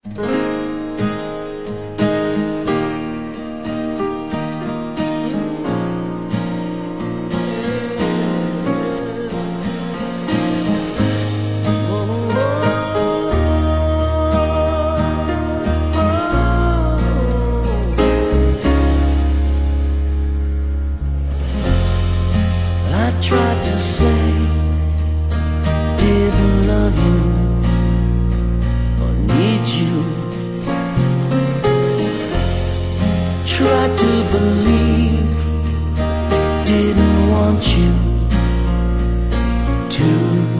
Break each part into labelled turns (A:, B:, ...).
A: I tried to say didn't love you or need you. Tried to believe didn't want you to.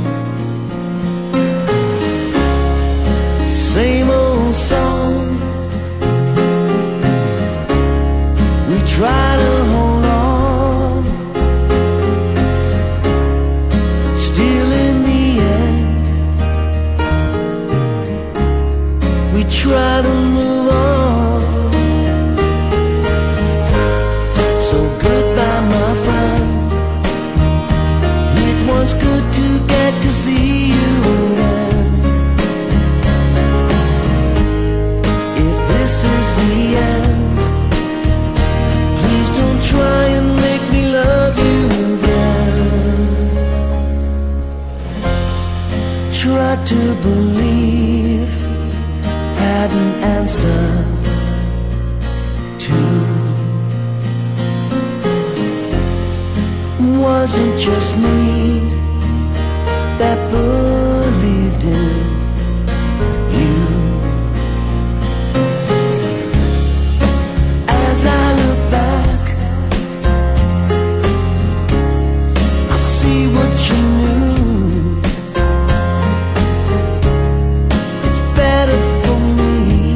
A: Same old song. We try to hold on. Still in the end, we try to move on. So goodbye, my friend. It was good to get to see you again. If this is the end, please don't try and make me love you again. Tried to believe had an answer to. Wasn't just me that believed in you. As I look back, I see what you knew. It's better for me,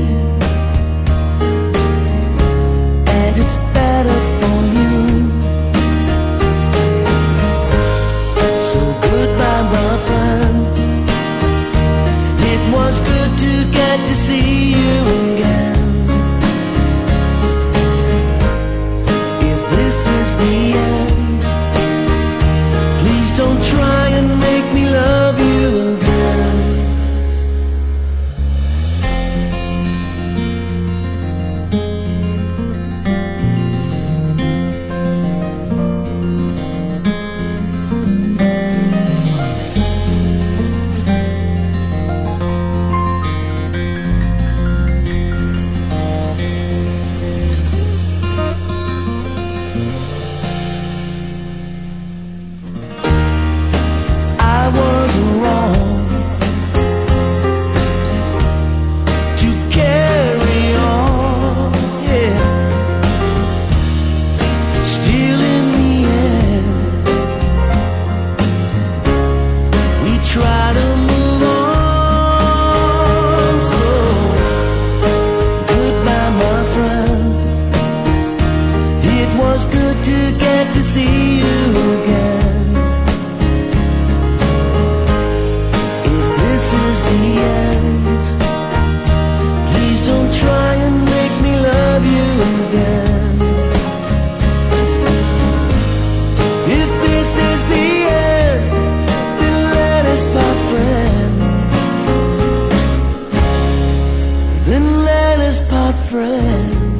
A: and it's better for you. So goodbye, my friend. It was good to get to see you again. If this is the end, please don't try and make me love you again. I was wrong to carry on, yeah. Still in the end, we try to move on. So goodbye, my friend. It was good to get to see you again. This is the end. Please don't try and make me love you again. If this is the end, then let us part friends. Then let us part friends.